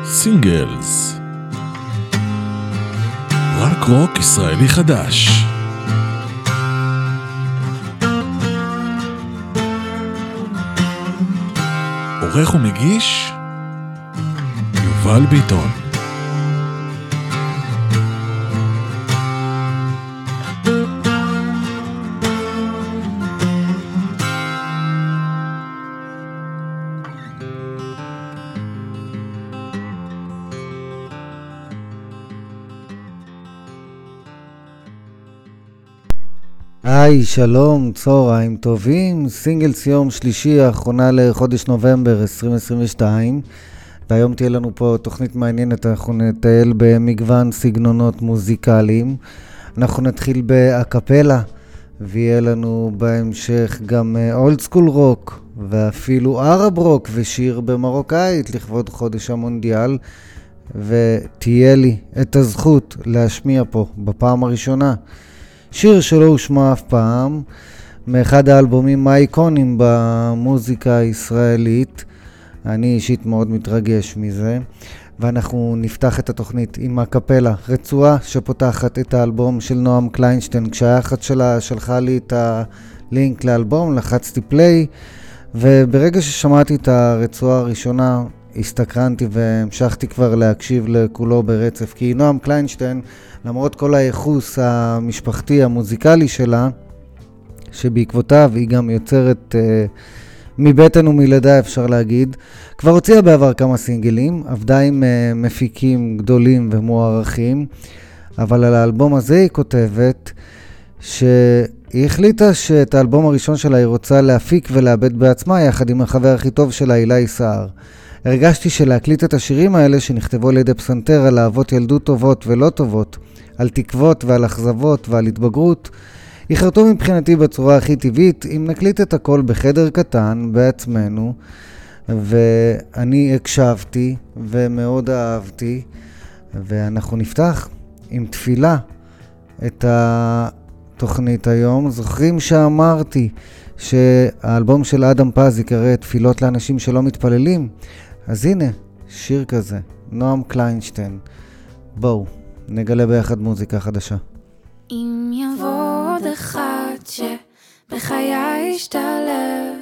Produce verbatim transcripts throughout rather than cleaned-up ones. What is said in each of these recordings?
סינגלס, רק רוק ישראלי חדש. עורך ומגיש יובל ביטון. היי, שלום, צהריים טובים. סינגלס יום שלישי, האחרונה לחודש נובמבר עשרים עשרים ושתיים, והיום תהיה לנו פה תוכנית מעניינת. אנחנו נטייל במגוון סגנונות מוזיקליים. אנחנו נתחיל באקפלה, ויהיה לנו בהמשך גם אולד סקול רוק, ואפילו ערב רוק ושיר במרוקאית לכבוד חודש המונדיאל, ותהיה לי את הזכות להשמיע פה בפעם הראשונה שיר שלא הושמע אף פעם, מאחד האלבומים האיקונים במוזיקה הישראלית. אני אישית מאוד מתרגש מזה, ואנחנו נפתח את התוכנית עם הקפלה, רצועה שפותחת את האלבום של נועם קליינשטיין. כשהיחד שלה שלחה לי את הלינק לאלבום, לחצתי פליי, וברגע ששמעתי את הרצועה הראשונה הסתקרנתי והמשכתי כבר להקשיב לכולו ברצף, כי נועם קליינשטיין, למרות כל הייחוס המשפחתי המוזיקלי שלה, שבעקבותיו היא גם יוצרת אה, מבטן ומלידה, אפשר להגיד, כבר הוציאה בעבר כמה סינגלים, עבדה עם אה, מפיקים גדולים ומוערכים, אבל על האלבום הזה היא כותבת שהיא החליטה שאת האלבום הראשון שלה היא רוצה להפיק ולאבד בעצמה, יחד עם החבר הכי טוב שלה, אילי סער. הרגשתי שלהקליט את השירים האלה שנכתבו על ידי פסנתר, על אהבות ילדות טובות ולא טובות, על תקוות ועל אכזבות ועל התבגרות, יחרטו מבחינתי בצורה הכי טבעית אם נקליט את הכל בחדר קטן בעצמנו. ואני הקשבתי ומאוד אהבתי, ואנחנו נפתח עם תפילה את התוכנית היום. זוכרים שאמרתי שהאלבום של אדם פז יקרא תפילות לאנשים שלא מתפללים? אז הנה, שיר כזה, נועם קליינשטיין. בואו, נגלה ביחד מוזיקה חדשה. אם יבוא עוד אחד שבחיי ישתלב,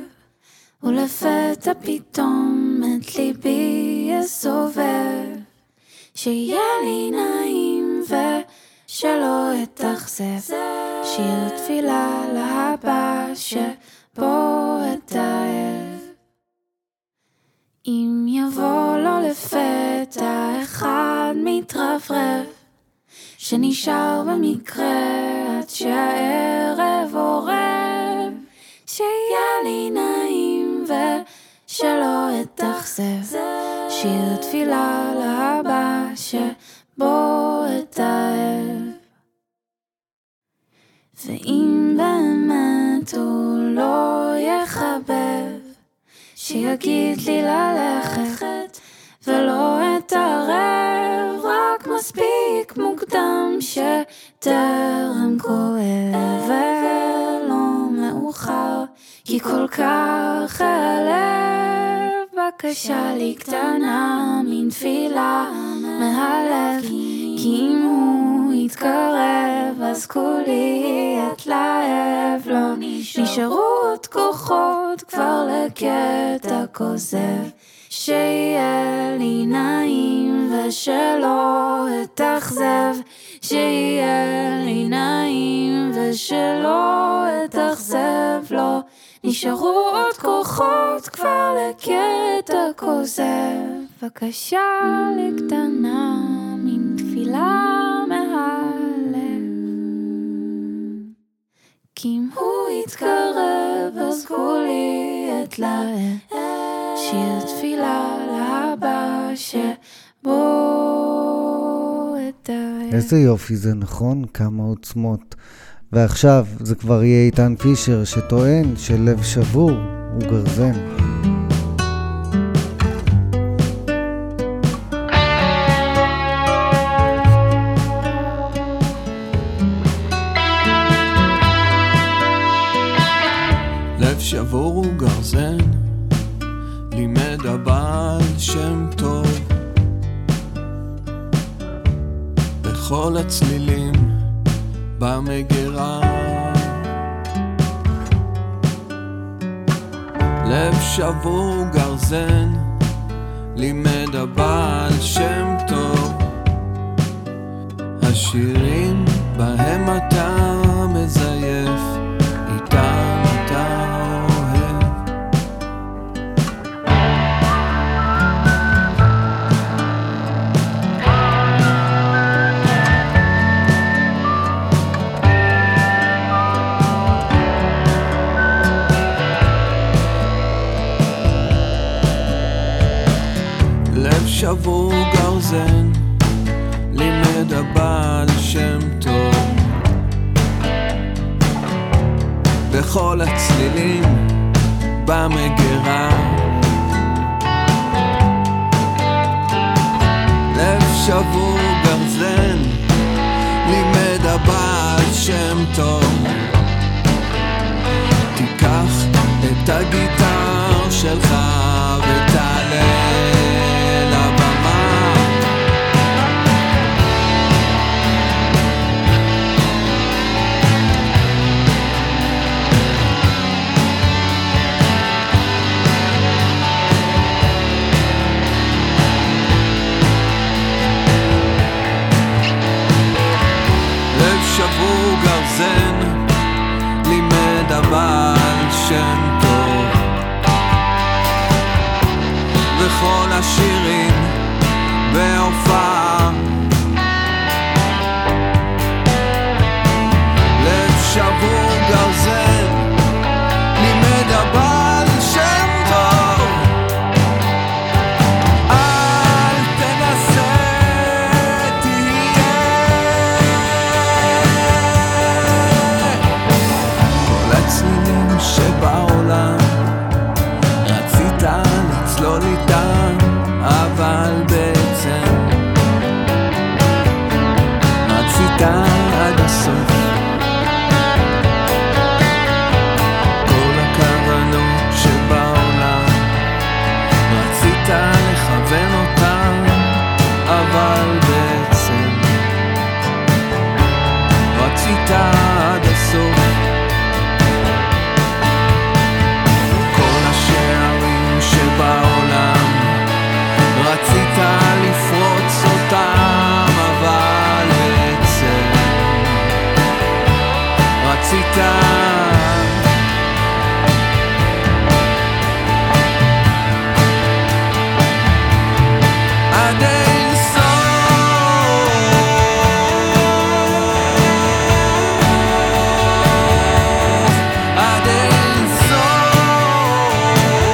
ולפתע פתאום את ליבי יסובב, שיהיה לי נעים ושלא אתאכזב, שיר תפילה להבא שבו אתאהב. אם יבוא לו לפתע אחד מתרברב, שנשאר במקרה עד שהערב עורב, שיהיה לי נעים ושלא אתאכזב, שיר תפילה להבא שבו אתאהב. ואם באמת הוא לא יחבב, שיגיד לי ללכת ולא אתערב, רק מספיק מוקדם שטרם כואב, ולא מאוחר כי כל כך הלב. בקשה לי קטנה, מן תפילה מהלב, כי אם הוא יתקרב אז כולי אתלהב. לא נשארו עוד כוחות כבר לקטע כוזב, שיהיה לי נעים ושלא אתאכזב, שיהיה לי נעים ושלא אתאכזב. לא נשארו עוד כוחות כבר לקטע כוזב. בקשה לי קטנה, מן תפילה מהלב, כי אם הוא יתקרב אז כולי אתלהב, שיר תפילה להבא שבו אתאהב. איזה יופי זה, נכון? כמה עוצמות. ועכשיו זה כבר יהיה איתן פישר שטוען שלב שבור הוא גרזן. לב שבור הוא גרזן, לימד הבעל שם טוב, וכל הצלילים במגירה. לב שבור גרזן, לימד הבעל שם טוב, השירים בהם אתה מזייף, איתם אתה אוהב. לב שבור גרזן, לימד הבעל שם טוב, וכל הצלילים במגירה. לב שבור גרזן, לימד הבעל שם טוב, תיקח את הגיטר שלך ותעלה לבמה. לב שבור גרזן, לימד הבעל שם טוב, וכל השירים בהופעה. לב שבור גרזן, לימד הבעל שם טוב, אל תנסה תהיה. כל הצלילים שבעולם רצית לצלול איתם, אבל בעצם רצית עד הסוף. כל הכוונות שבעולם רצית לכוון אותם, אבל בעצם רצית עד הסוף. כל השערים שבעולם רצית לפרוץ אותם, אבל בעצם רצית עד אין סוף. עד אין סוף.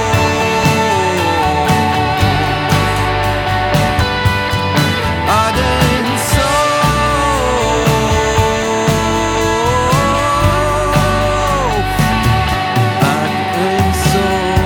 עד אין סוף. עד אין סוף.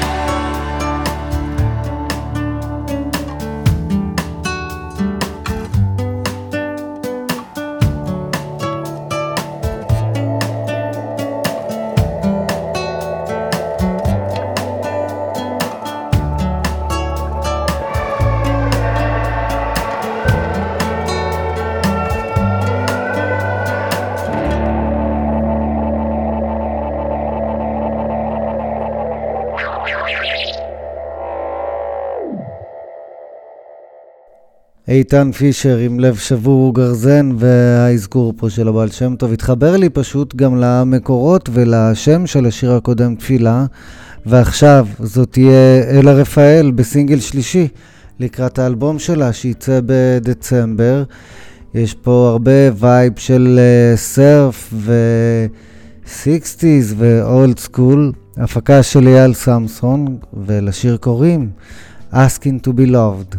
איתן פישר עם לב שבור גרזן, והאזכור פה של הבעל שם טוב התחבר לי פשוט גם למקורות ולשם של השיר הקודם, תפילה. ועכשיו זאת תהיה אלה רפאל בסינגל שלישי לקראת האלבום שלה שיצא בדצמבר. יש פה הרבה וייב של סרף ו-סיקסטיז ואולד סקול, הפקה של אייל סמסון, ולשיר קוראים Asking to be Loved.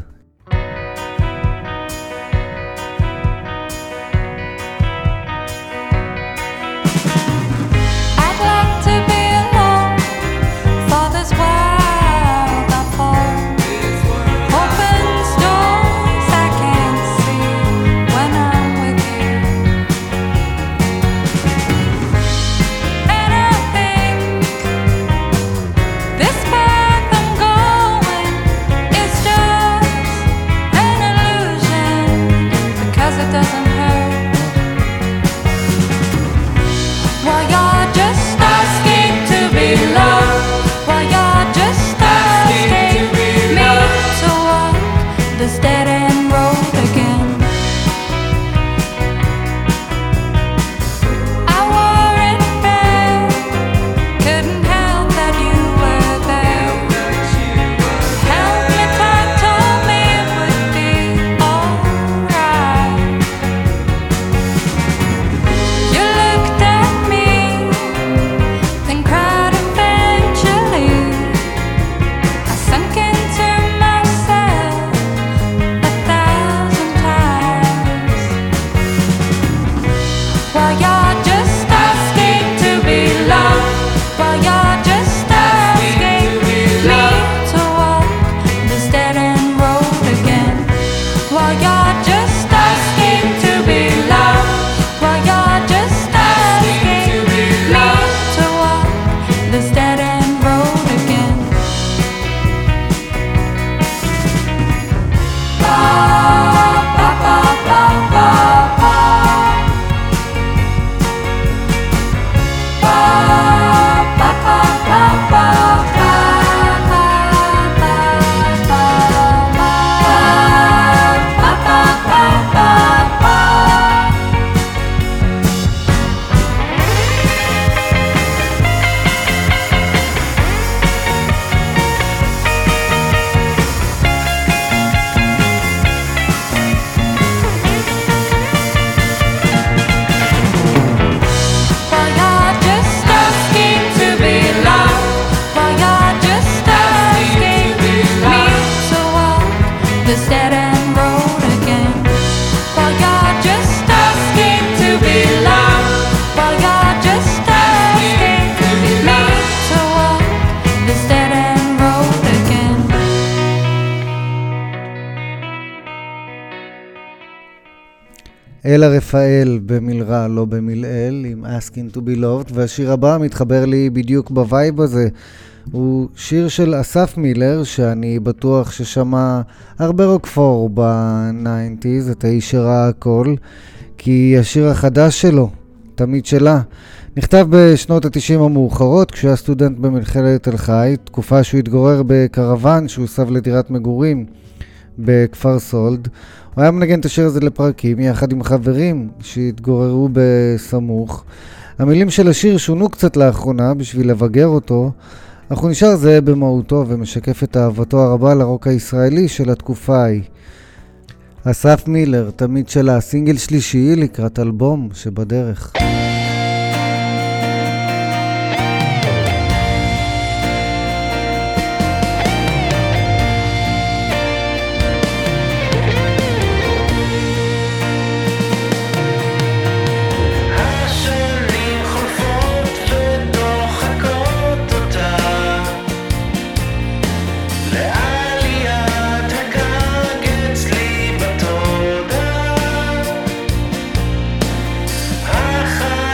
This path I'm going is just this dead end road again. I wore it red, couldn't help that you were there. Held me tight, told me it would be alright. You looked at me, then cried eventually. I sunk into myself a thousand times. While you're just asking to be loved, while you're just asking me to walk this dead end road again. While you're just asking to be loved, while you're just asking me to walk this dead end road again. Ba ba ba ba ba ba. Ba ba ba ba ba ba. Ba ba ba ba ba ba. While you're just asking to be loved, while you're just asking me to walk this dead end road again. While you're just asking to be loved, while you're just asking me to walk this dead end road again. אלה רפאל במלרע, לא במלעיל, עם Asking to be loved, והשיר הבא מתחבר לי בדיוק בווייב הזה. הוא שיר של אסף מילר, שאני בטוח ששמע הרבה רוקפור ב-תשעים, את האיש שראה הכל, כי השיר החדש שלו, תמיד שלה, נכתב בשנות ה-תשעים המאוחרות, כשהיה סטודנט במכללת תל חי, תקופה שהוא התגורר בקרוון שהוא סב לדירת מגורים בכפר סולד. הוא היה מנגן את השיר הזה לפרקים יחד עם חברים שהתגוררו בסמוך. המילים של השיר שונו קצת לאחרונה בשביל לבגר אותו, אך הוא נשאר זהה במהותו ומשקף את אהבתו הרבה לרוק הישראלי של התקופה ההיא. אסף מילר, תמיד שלה, סינגל שלישי לקראת אלבום שבדרך. השנים חולפות ודוחקות אותה לעליית הגג אצלי בתודעה. החיים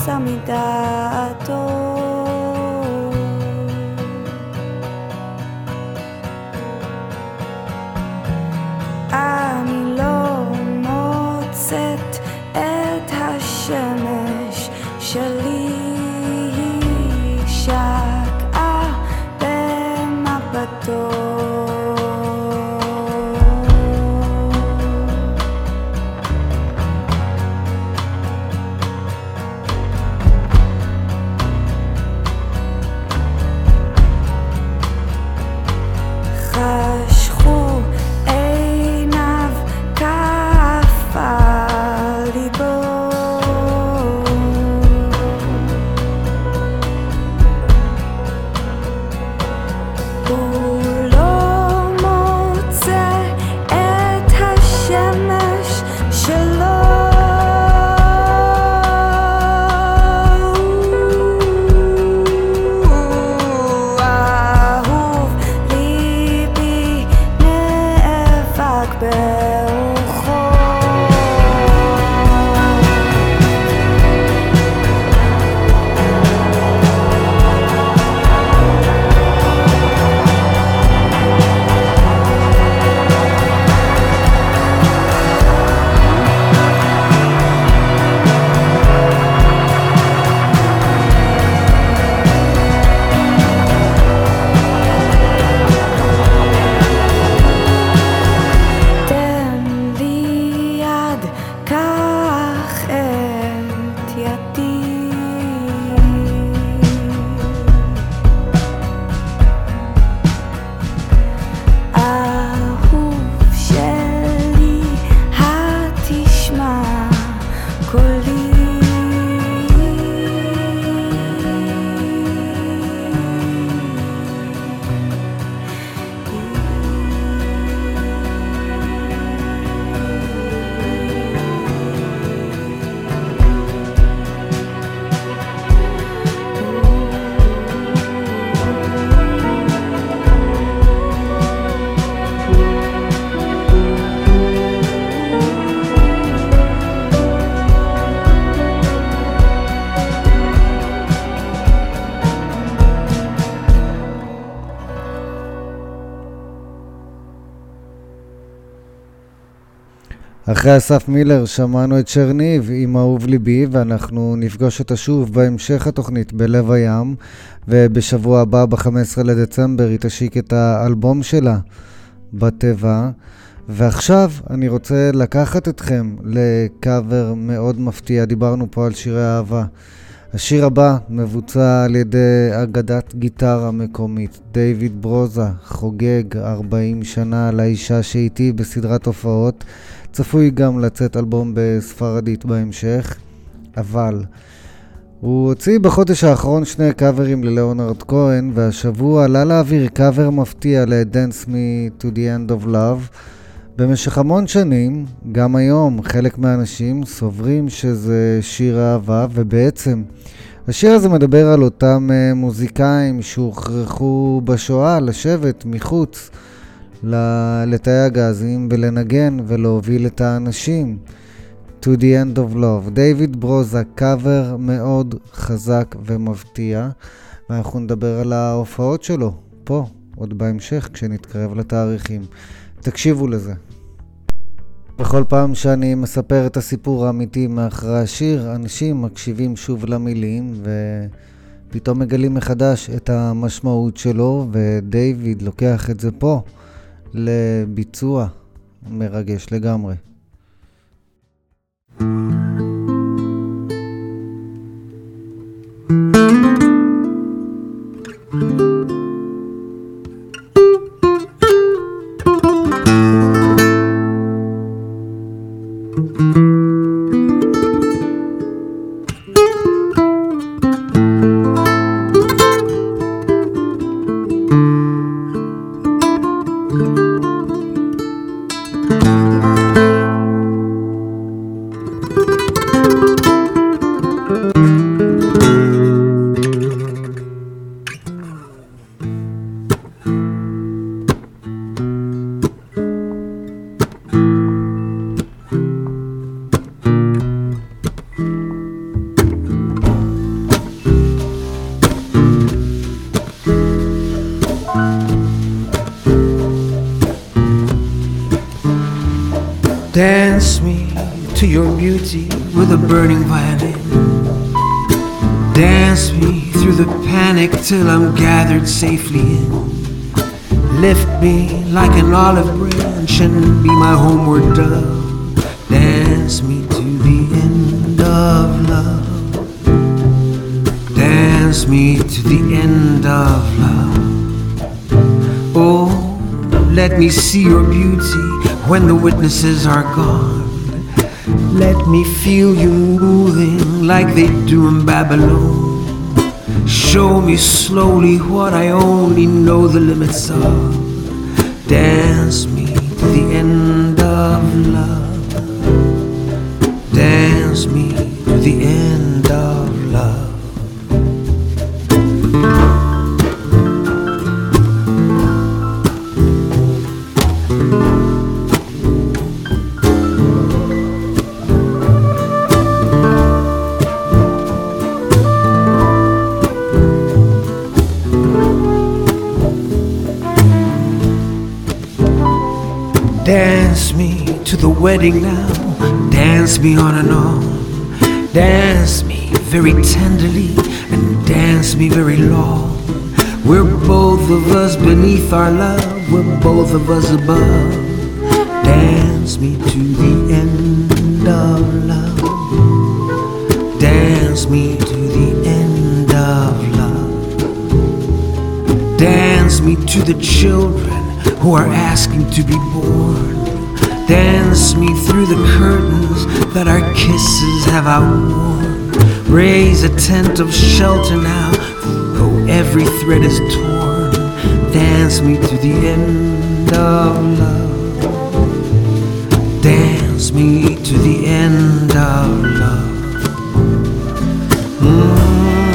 יצא מדעתו. אני לא מוצאת את השמש שלי, היא שקעה במבטו. חשכו עיניו קפה ליבו, הוא לא מוצא את השמש שלו. אהוב ליבי נאבק ברוחו. תן לי יד, קח את ידי. אהוב שלי, התשמע קולי. אחרי אסף מילר שמענו את שרניב עם אהוב ליבי, ואנחנו נפגוש אותה שוב בהמשך התוכנית בלב הים, ובשבוע הבא ב-חמישה עשר לדצמבר היא תשיק את האלבום שלה בטבע. ועכשיו אני רוצה לקחת אתכם לקאבר מאוד מפתיע. דיברנו פה על שירי אהבה. השיר הבא מבוצע על ידי אגדת גיטרה מקומית. דיוויד ברוזה חוגג ארבעים שנה לאישה שאיתי בסדרת הופעות. צפוי גם לצאת אלבום בספרדית בהמשך, אבל הוא הוציא בחודש האחרון שני קאברים ללאונרד כהן, והשבוע עלה לאוויר קאבר מפתיע ל-Dance Me to the End of Love. במשך המון שנים, גם היום, חלק מהאנשים סוברים שזה שיר אהבה, ובעצם השיר הזה מדבר על אותם מוזיקאים שהוכרחו בשואה לשבת מחוץ לתאי הגזים ולנגן ולהוביל את האנשים. To the End of Love. דיוויד ברוזה, קאבר מאוד חזק ומבטיח, ואנחנו נדבר על ההופעות שלו פה, עוד בהמשך כשנתקרב לתאריכים. תקשיבו לזה. בכל פעם שאני מספר את הסיפור האמיתי מאחרי השיר, אנשים מקשיבים שוב למילים ופתאום מגלים מחדש את המשמעות שלו, ודיוויד לוקח את זה פה לביצוע מרגש לגמרי. Thank you. Dance me to your beauty with a burning violin. Dance me through the panic till I'm gathered safely in. Lift me like an olive branch and be my homeward dove. Dance me to the end of love. Dance me to the end of love. Oh, let me see your beauty when the witnesses are gone. Let me feel you moving like they do in Babylon. Show me slowly what I only know the limits of. Dance me to the end of love. Dance me to the end of love. Dance me to the wedding now. Dance me on and on. Dance me very tenderly and dance me very long. We're both of us beneath our love. We're both of us above. Dance me to the end of love. Dance me to the end of love. Dance me to the children who are asking to be born. Dance me through the curtains that our kisses have outworn. Raise a tent of shelter now, though every thread is torn. Dance me to the end of love. Dance me to the end of love. Mm.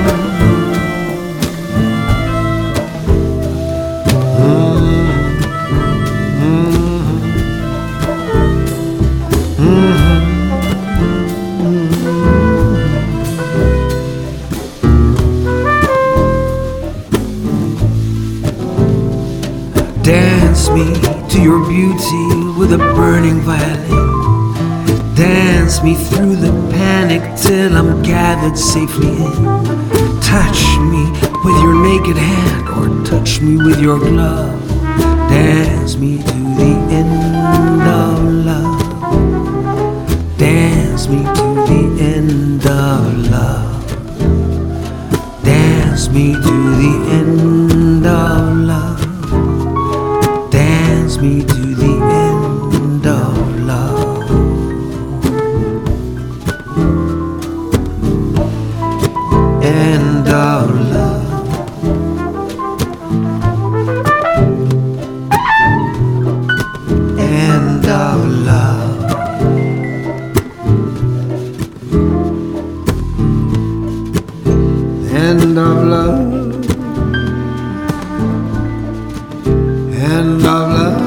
Dance me to your beauty with a burning violin. Dance me through the panic till I'm gathered safely in. Touch me with your naked hand or touch me with your glove. Dance me to the end of love. Dance me to the end of love. Dance me to the end of love. Dance me to the end of love. End of love. End of love. End of love. End of love.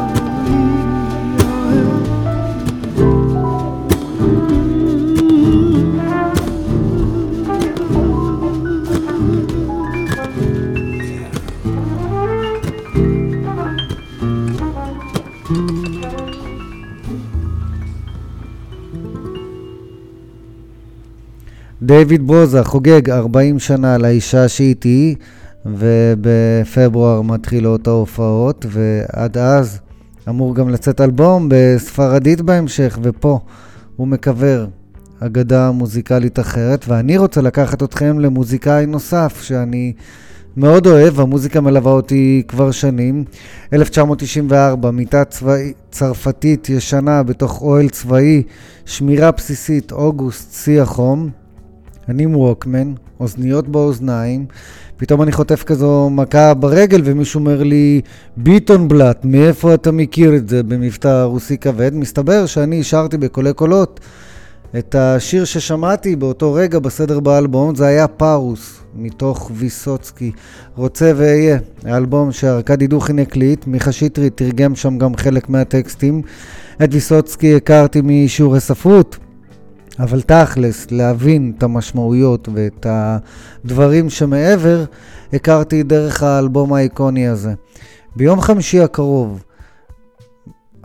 דיוויד ברוזה חוגג ארבעים שנה לאישה שאיתי, ובפברואר מתחילות ההופעות, ועד אז אמור גם לצאת אלבום בספרדית בהמשך, ופה הוא מקבר אגדה מוזיקלית אחרת, ואני רוצה לקחת אתכם למוזיקאי נוסף שאני מאוד אוהב, המוזיקה מלווה אותי כבר שנים. אלף תשע מאות תשעים וארבע, מיטה צבאי, צרפתית ישנה בתוך אוהל צבאי, שמירה בסיסית, אוגוסט, שיא החום. אני ווקמן, אוזניות באוזניים, פתאום אני חוטף כזו מכה ברגל ומישהו אומר לי, ביטון בלט, מאיפה אתה מכיר את זה במבטא רוסי כבד? מסתבר שאני שרתי בקולי קולות את השיר ששמעתי באותו רגע בסדר באלבום, זה היה פארוס, מתוך ויסוצקי, רוצה ואהיה, האלבום שארקדי דוכין הקליט, מיכה שטרית תרגם שם גם חלק מהטקסטים. את ויסוצקי הכרתי משיעורי ספרות, אבל תכלס, להבין את המשמעויות ואת הדברים שמעבר, הכרתי דרך האלבום האיקוני הזה. ביום חמישי הקרוב,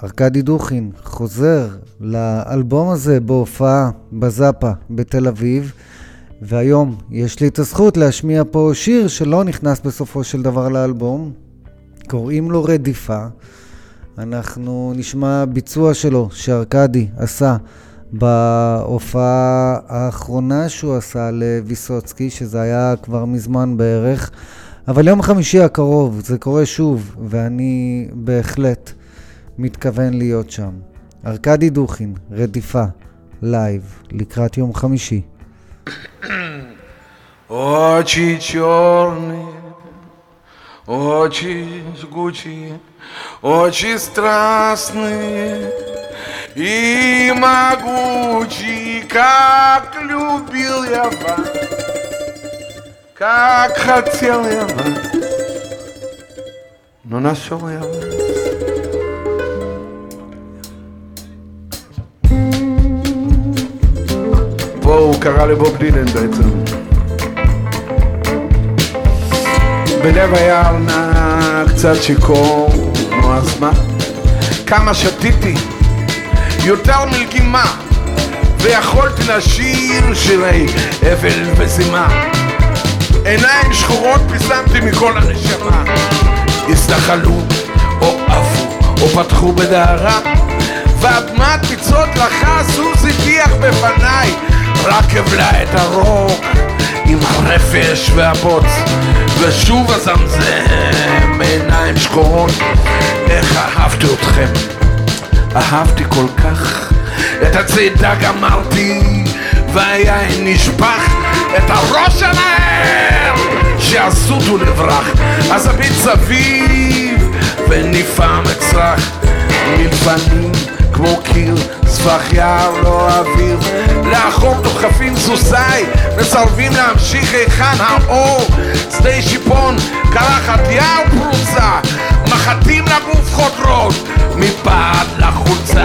ארכדי דוכין חוזר לאלבום הזה בהופעה בזאפה בתל אביב, והיום יש לי את הזכות להשמיע פה שיר שלא נכנס בסופו של דבר לאלבום, קוראים לו רדיפה. אנחנו נשמע ביצוע שלו שארכדי עשה בהופעה האחרונה שהוא עשה לויסוצקי, שזה היה כבר מזמן בערך, אבל יום חמישי הקרוב זה קורה שוב, ואני בהחלט מתכוון להיות שם. ארכדי דוכין, רדיפה, לייב, לקראת יום חמישי. Очи черные, очи жгучие, очи страстные и могучие, как любил я вас, как хотел я вас, но нашел я вас. פה הוא קרא לבוב דילן בעצם. בלב היער נע קצת שיקור, נו אז מה? כמה שתיתי, יותר מלגימה, ויכולתי לשיר שירי אבל וזימה. עיניים שחורות פיסמתי מכל הנשמה, הסתחלו או עפו או פתחו בדהרה, ואדמת פיצות לך סוס הטיח בפניי, רק הבלה את הרוק עם הרפש והבוץ, ושוב הזמזם בעיניים שחורות. איך אהבתי אתכם, אהבתי כל כך, את הצידה גמרתי והיין נשפך, את הראש שלהם שעשותו לברח, אז הביט סביב וניפה מצרח, מלפנים כמו קיר, ספח יער לא אוויר, לאחור דוחפים סוסי, מסרבים להמשיך היכן האור, שדה שיפון, קרחת יער פרוצה, מחטים לגוף חודרות, מפעד לחולצה.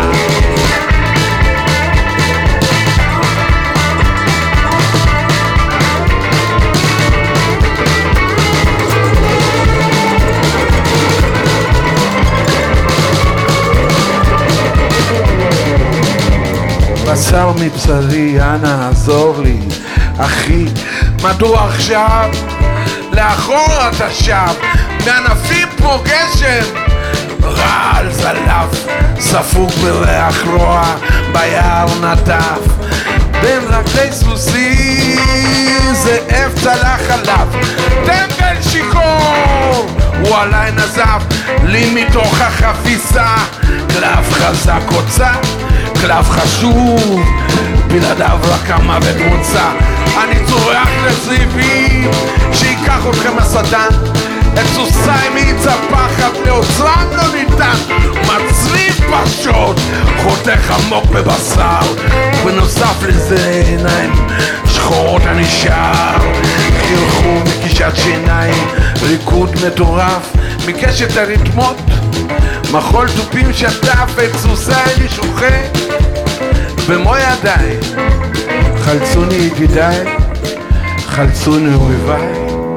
בשר מבשרי, אנא עזור לי, אחי, מדוע עכשיו? לאחור אתה שב, מענפים כמו גשם, רעל זלף, ספוג בריח רוע, ביער נטף, בין רגלי סוסי, זאב צלח עליו, טמבל שיקור, הוא עליי נזף, לי מתוך החפיסה, קלף חזק הוצא, קלף חשוב, בלעדיו רק המוות מוצא. אני צורח לזריבים, שיקח אתכם השטן, את סוסי מאיץ הפחד, לעוצרם לא ניתן, מצריף פשוט, חותך עמוק בבשר, בנוסף לזה עיניים שחורות הנשאר, חילחו מקישת שיניים, ריקוד מטורף, מקשת הריתמות, מחול טופים שטף, את סוסי אני שוחק במו ידיי, חלצוני ידידיי, חלצוני אויביי.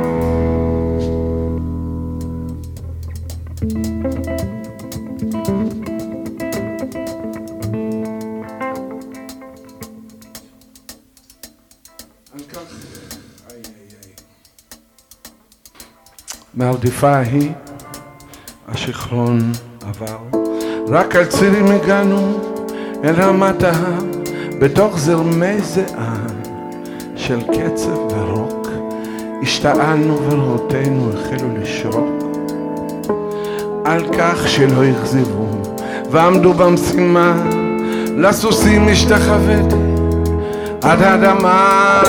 מהרדיפה ההיא השכרון עבר, רק על צירים הגענו אל רמת ההר, בתוך זרמי זעם של קצב ורוק, השתעלנו וריאותינו החלו לשרוק, על כך שלא יחזיבו ועמדו במשימה, לסוסים השתחוויתי עד האדמה,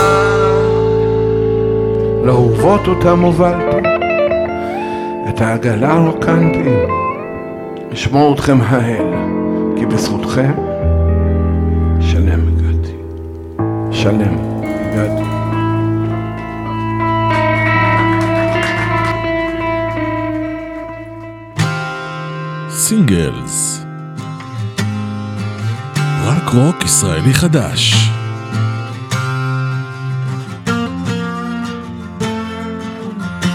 לאהובות אותם הובלתי, את העגלה רוקנתי, לשמור אתכם האל, כי בזכותכם שלם הגעתי, שלם הגעתי. סינגלס, רק רוק ישראלי חדש.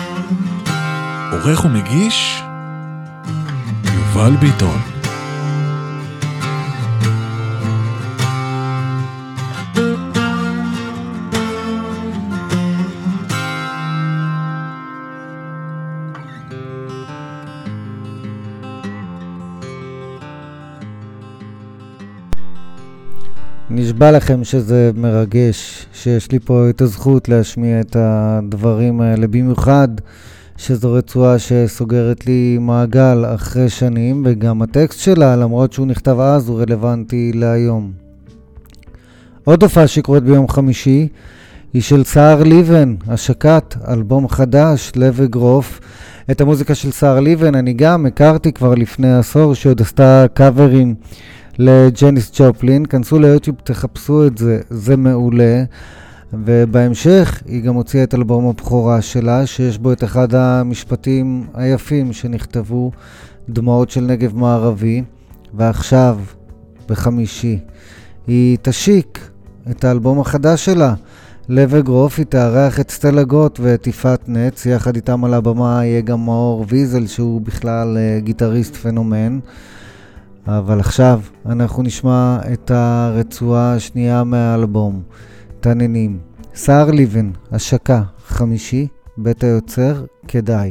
עורך ומגיש יובל ביטון. נשבע לכם שזה מרגש, שיש לי פה את הזכות להשמיע את הדברים האלה, במיוחד שזו רצועה שסוגרת לי מעגל אחרי שנים, וגם הטקסט שלה, למרות שהוא נכתב אז, הוא רלוונטי להיום. עוד הופעה שקורית ביום חמישי, היא של סער ליבן, השקת, אלבום חדש, לב אגרוף. את המוזיקה של סער ליבן אני גם הכרתי כבר לפני עשור, שעוד עשתה קאברים לג'ניס ג'ופלין. כנסו ליוטיוב, תחפשו את זה, זה מעולה. ובהמשך היא גם הוציאה את אלבום הבכורה שלה, שיש בו את אחד המשפטים היפים שנכתבו, דמעות של נגב מערבי. ועכשיו, בחמישי, היא תשיק את האלבום החדש שלה, לב אגרוף. היא תארח את סטלה גוט ואת יפעת נץ, יחד איתם על הבמה יהיה גם מאור ויזל, שהוא בכלל גיטריסט פנומן. אבל עכשיו אנחנו נשמע את הרצועה השנייה מהאלבום, תננים. סער ליבן, השקה, חמישי, בית היוצר, כדאי.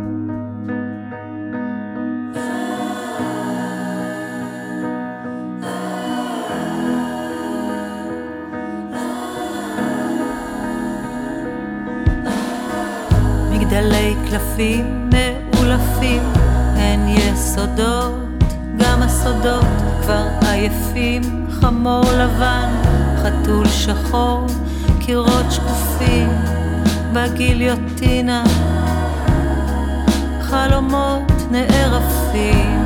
מגדלי קלפים מאולפים, אין יסודות, גם הסודות כבר עייפים. חמור לבן, חתול שחור, קירות שקופים בגיליוטינה, חלומות נערפים.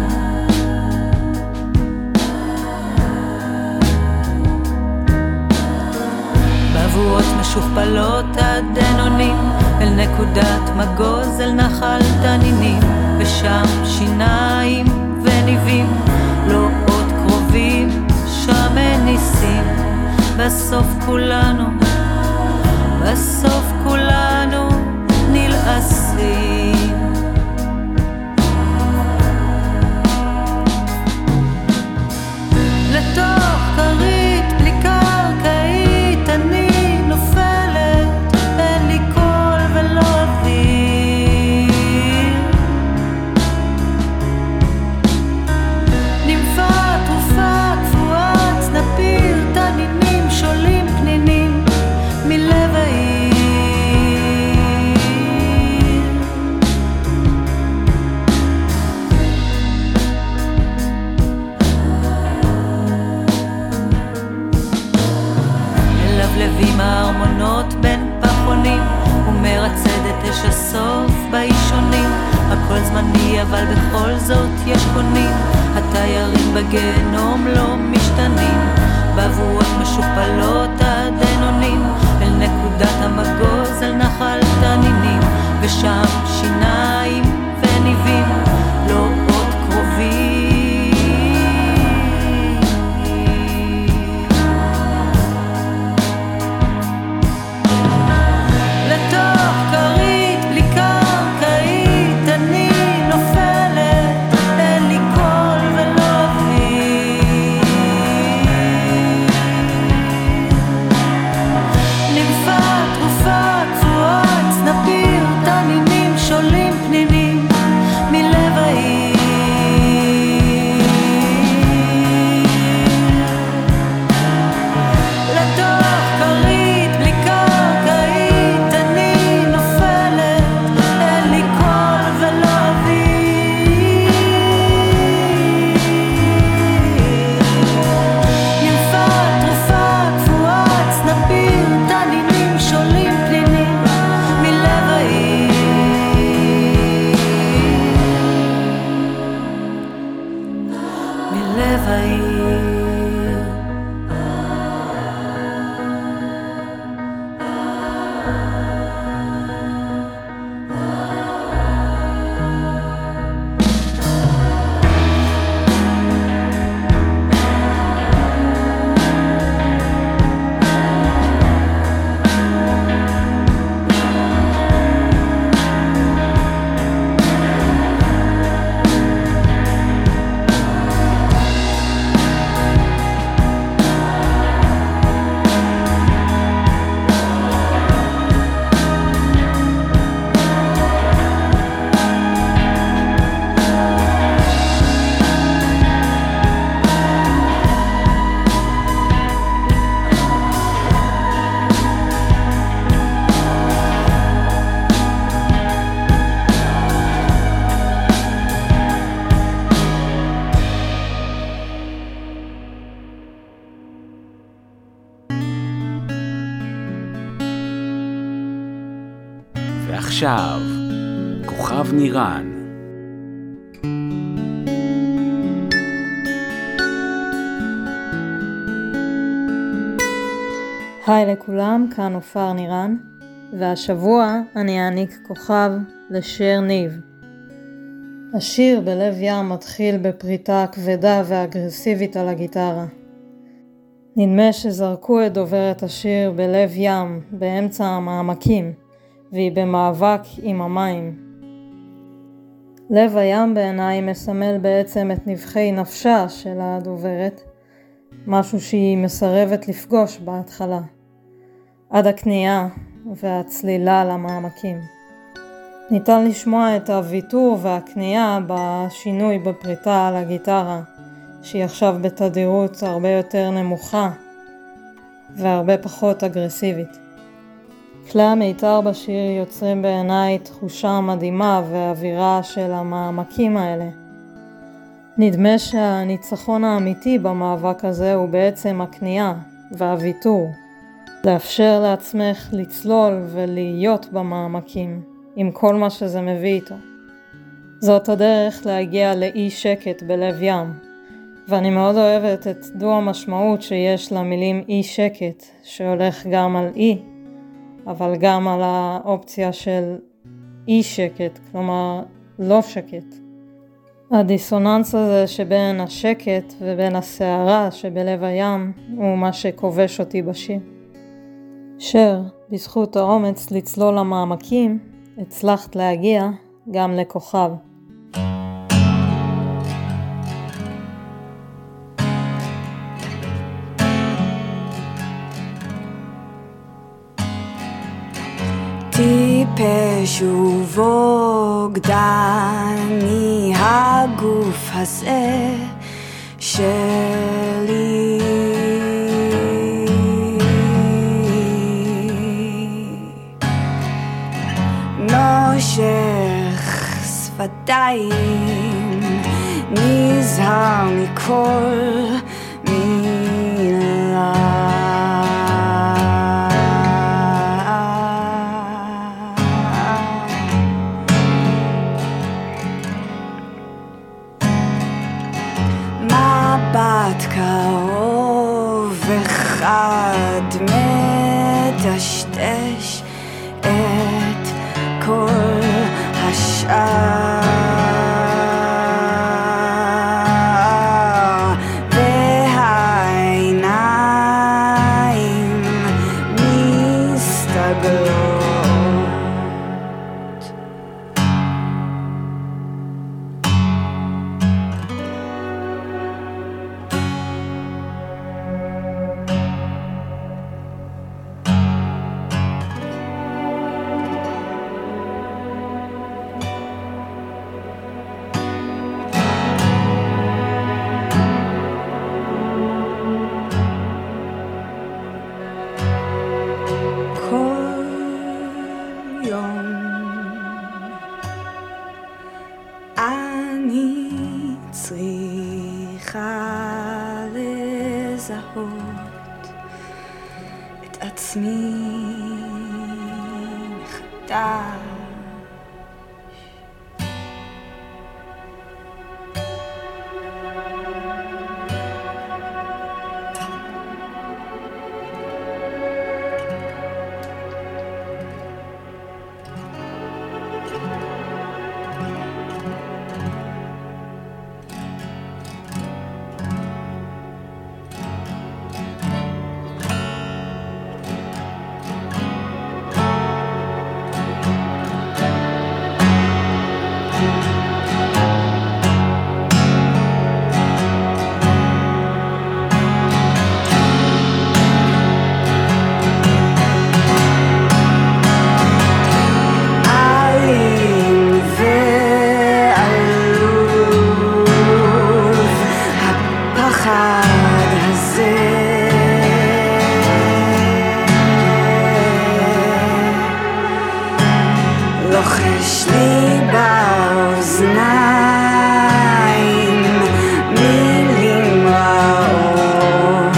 בבואות משוכפלות הדנונים, אל נקודת מגוז, אל נחל תנינים, ושם שיניים וניבים, לא עוד קרובים, שם אין ניסים. בסוף כולנו, בסוף כולנו נלעסים. לתוך כרית בלי קרקעית אני נופלת, אין לי קול ולא אוויר. נמפה תרופה קפואה צנפיר, תנינים שולים פנינים מלב העיר. מלבלבים הארמונות בין פחונים, ומרצדת אש הסוף באישונים. הכל זמני אבל בכל זאת יש קונים, התיירים בגנום לא משתנים. בבואות משופלות הדנונים, אל נקודת המגוז, אל נחל תנינים, ושם שיניים וניבים, לא עוד קרובים. לתוך כרית בלי קרקעית אני נופלת, אין לי קול ולא אוויר. נמפה תרופה קפואה צנפיר, תנינים שולים ועכשיו, כוכב נירן. היי לכולם, כאן אופר נירן, והשבוע אני אעניק כוכב לשיר ניב. השיר בלב ים מתחיל בפריטה כבדה ואגרסיבית על הגיטרה. נדמה שזרקו את דוברת השיר בלב ים, באמצע המעמקים, והיא במאבק עם המים. לב הים בעיניי מסמל בעצם את נבחי נפשה של הדוברת, משהו שהיא מסרבת לפגוש בהתחלה, עד הכניעה והצלילה למעמקים. ניתן לשמוע את הוויתור והכניעה בשינוי בפריטה על הגיטרה, שהיא עכשיו בתדירות הרבה יותר נמוכה והרבה פחות אגרסיבית. כלי המיתר בשיר יוצרים בעיניי תחושה מדהימה ואווירה של המעמקים האלה. נדמה שהניצחון האמיתי במאבק הזה הוא בעצם הכניעה והוויתור. לאפשר לעצמך לצלול ולהיות במעמקים עם כל מה שזה מביא איתו. זאת הדרך להגיע לאי שקט בלב ים, ואני מאוד אוהבת את דו המשמעות שיש למילים אי שקט, שהולך גם על אי, אבל גם על האופציה של אי שקט, כלומר לא שקט. הדיסוננס הזה שבין השקט ובין הסערה שבלב הים הוא מה שכובש אותי בשיר. שר, בזכות האומץ לצלול למעמקים, הצלחת להגיע גם לכוכב. טיפש ובוגדני הגוף הזה שלי, נושך שפתיים, נזהר מכל מילה. מבט קרוב אחד מטשטש את כל השאר, והעיניים מסתגלות. אני צריכה לזהות את עצמי מחדש. לוחש לי באוזניים מילים רעות.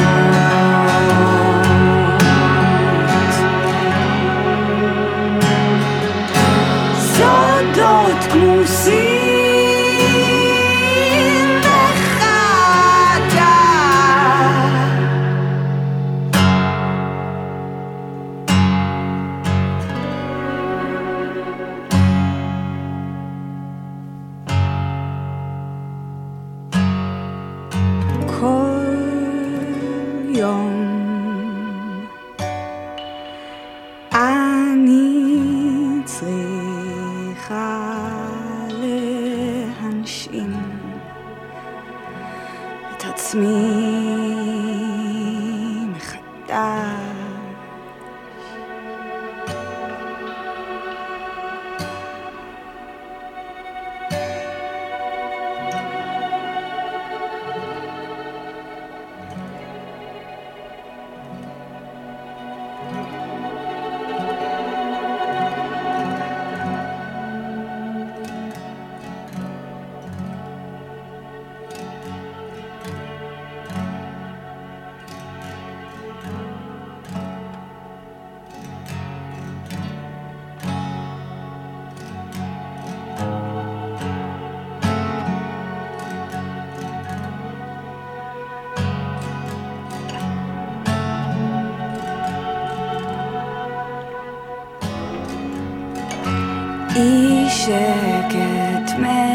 אי שקט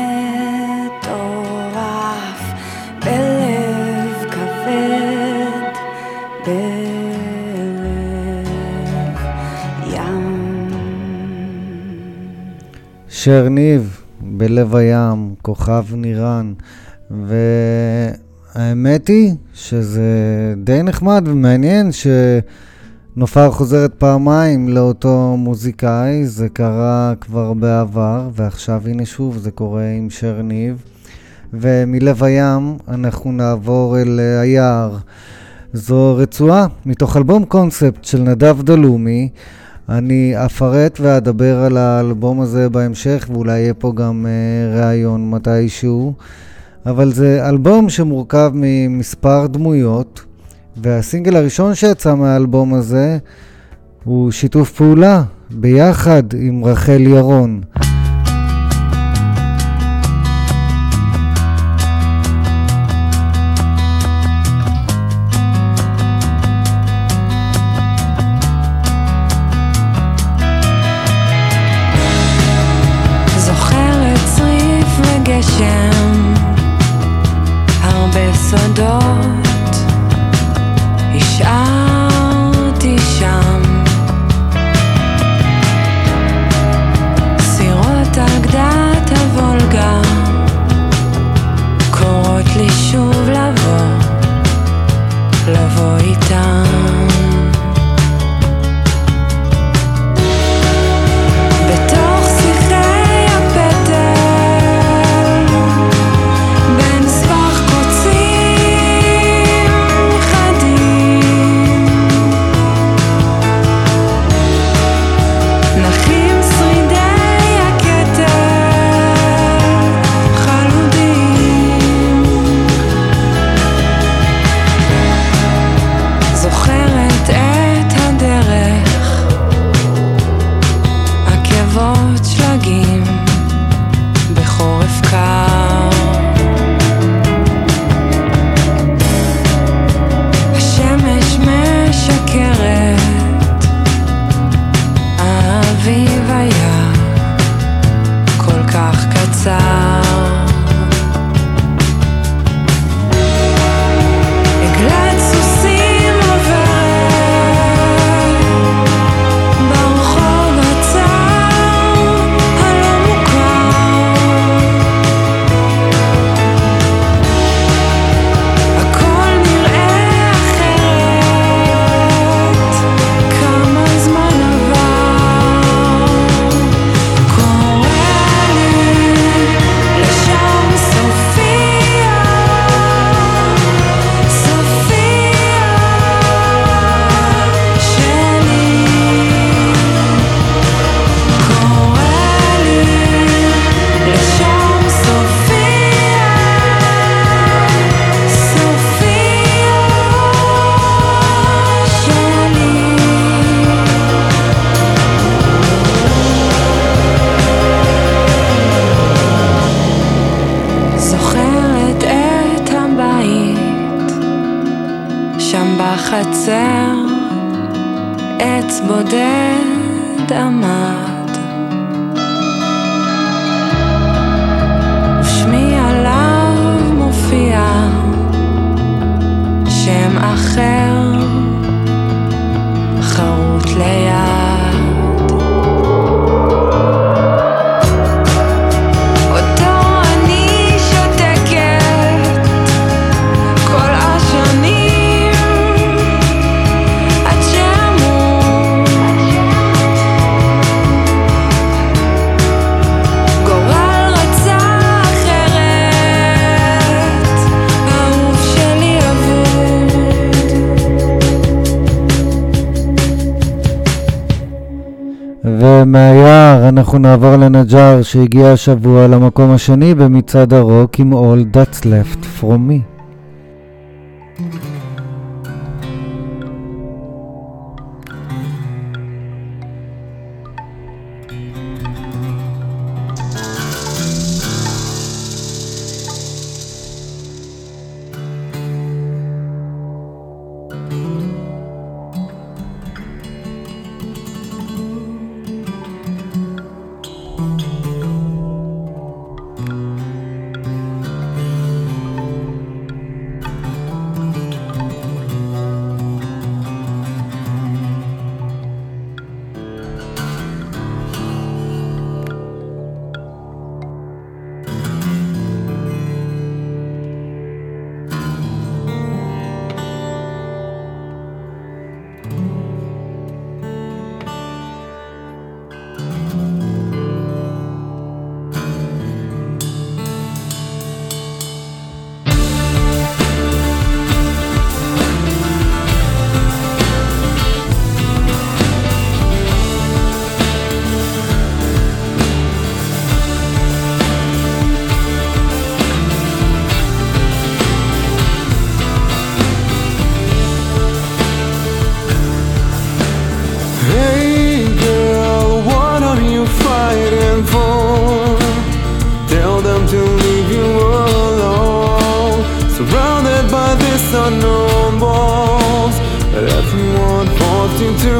מטורף בלב כבד, בלב ים. שר ניב, בלב הים, כוכב נירן, והאמת היא שזה די נחמד ומעניין ש... נופר חוזרת פעמיים לאותו מוזיקאי, זה קרה כבר בעבר, ועכשיו הנה שוב זה קורה עם שר ניב. ומלב הים אנחנו נעבור אל היער. זו רצועה מתוך אלבום קונספט של נדב דלומי. אני אפרט ואדבר על האלבום הזה בהמשך, ואולי יהיה פה גם uh, ראיון מתישהו. אבל זה אלבום שמורכב ממספר דמויות, והסינגל הראשון שיצא מהאלבום הזה הוא שיתוף פעולה ביחד עם רחל ירון. זוכרת צריף וגשם, הרבה סודות השארתי שם, סירות על גדת הוולגה קוראות לי שוב לבוא, לבוא איתם. בתוך שיחי הפטל עץ בודד עמד ושמי עליו מופיע שם אחר חרוט ליד אותו אני שותקת כל השנים עד שאמור גורל רצה אחרת האהוב שלי אבוד ומהיער אנחנו נעבור לנג'אר שהגיע השבוע למקום השני במצעד הרוק עם All That's Left From Me. unknown walls that everyone forced you to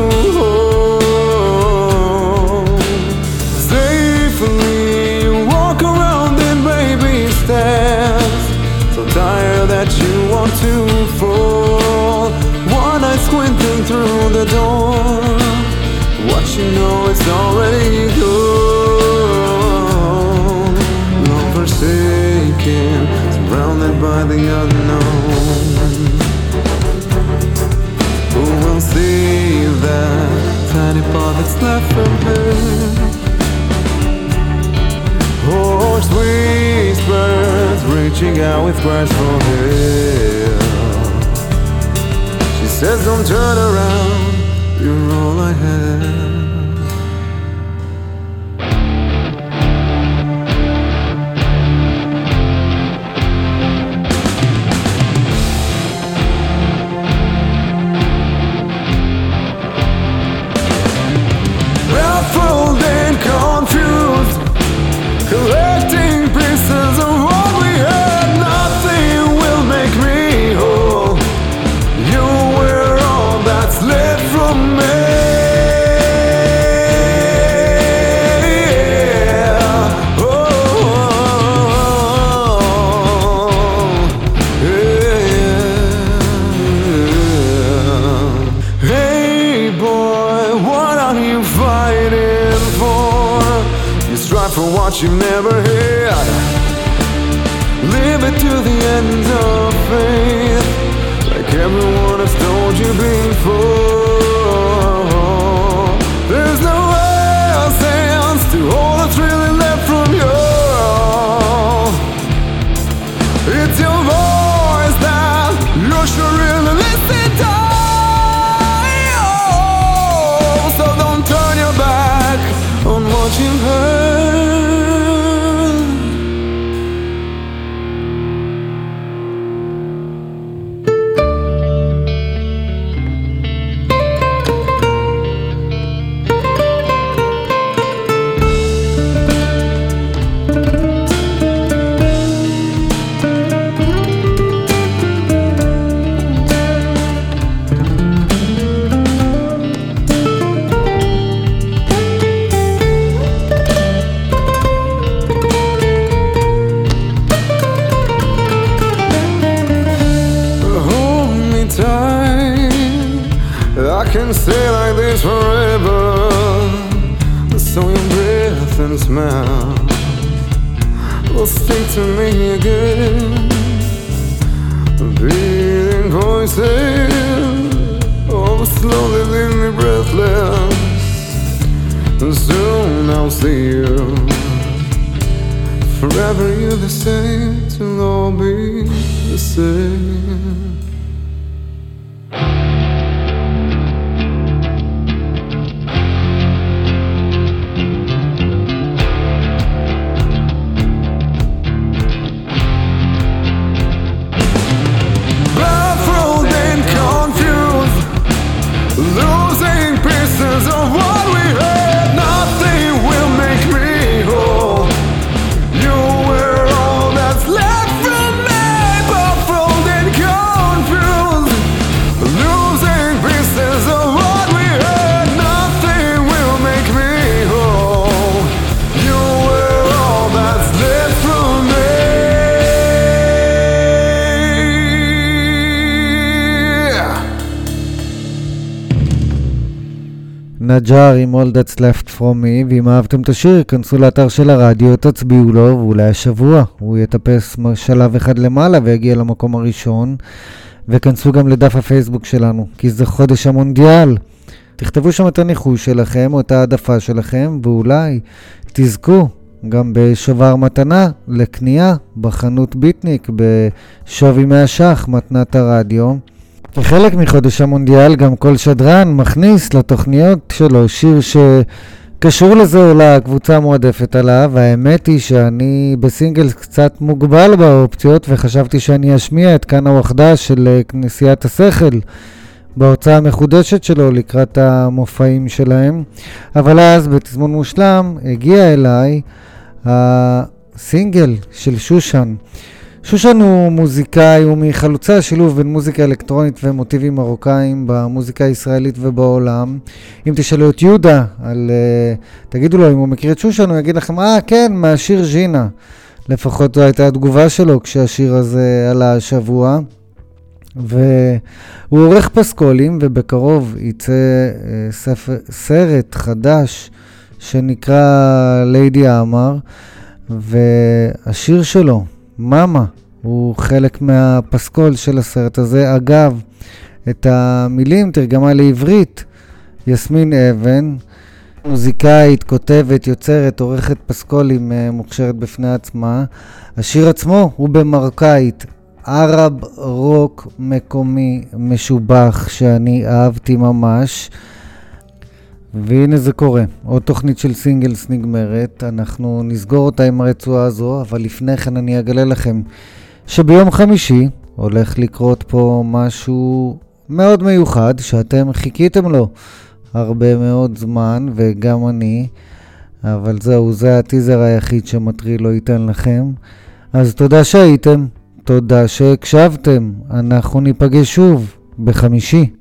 hold. Safely walk around in baby steps, so tired that you want to fall. One eye squinting through the door, what you know is already gone. Long forsaken, surrounded by the unknown. Who will save that tiny part that's left from her? Hoarse whispers reaching out with cries for help. She says don't turn around, you're all I have. Baffled and confused, collecting pieces of what we had. Nothing will make me whole. You were all that's left from me. Oh, yeah. Hey boy, what are you fighting for? You strive for what you've never had. Live it to the end of faith, like everyone has told you before. There's no sense to all that's really left from you. It's your voice that you should really listen to. So don't turn your back on what you've heard. breath and smell will speak to me again. Breathing voices, oh, slowly leave me breathless. And soon I'll see you. Forever you're the same, till all be the same. Baffled and confused, losing pieces of what we had. Nothing will make me whole. You were all that's left from me. Baffled and confused, losing pieces of what we had. Nothing will make me whole. You were all that's left from me. נג'אר עם All That's Left From Me, ואם אהבתם את השיר, כנסו לאתר של הרדיו, תצביעו לו, ואולי השבוע הוא יטפס שלב אחד למעלה ויגיע למקום הראשון, וכנסו גם לדף הפייסבוק שלנו, כי זה חודש המונדיאל. תכתבו שם את הניחוש שלכם או את העדפה שלכם, ואולי תזכו גם בשובר מתנה לקנייה בחנות ביטניק בשווי מאה ש"ח, מתנת הרדיו. כחלק מחודש המונדיאל גם כל שדרן מכניס לתוכניות שלו שיר שקשור לזה או לקבוצה המועדפת עליו. האמת היא שאני בסינגל קצת מוגבל באופציות, וחשבתי שאני אשמיע את כאן הווחדה של כנסיית השכל בהוצאה המחודשת שלו לקראת המופעים שלהם, אבל אז בתזמון מושלם הגיע אליי הסינגל של שושן. שושן הוא מוזיקאי, הוא מחלוצי השילוב בין מוזיקה אלקטרונית ומוטיבים מרוקאים במוזיקה הישראלית ובעולם. אם תשאלו את יהודה, על, uh, תגידו לו אם הוא מכיר את שושן, הוא יגיד לכם, אה כן, מהשיר ז'ינה. לפחות זו הייתה התגובה שלו כשהשיר הזה עלה השבוע. והוא עורך פסקולים, ובקרוב יצא uh, ספר, סרט חדש שנקרא ליידי אמר, והשיר שלו, מאמה, הוא חלק מהפסקול של הסרט הזה. אגב, את המילים תרגמה לעברית יסמין אבן, מוזיקאית, כותבת, יוצרת, עורכת פסקולים, מוכשרת בפני עצמה. השיר עצמו הוא במרוקאית, ערב רוק מקומי משובח שאני אהבתי ממש. והנה זה קורה, עוד תוכנית של סינגלס נגמרת, אנחנו נסגור אותה עם הרצועה הזו, אבל לפני כן אני אגלה לכם שביום חמישי הולך לקרות פה משהו מאוד מיוחד שאתם חיכיתם לו הרבה מאוד זמן, וגם אני, אבל זהו, זה הטיזר היחיד שמטריל לא ייתן לכם. אז תודה שהייתם, תודה שהקשבתם, אנחנו ניפגש שוב בחמישי.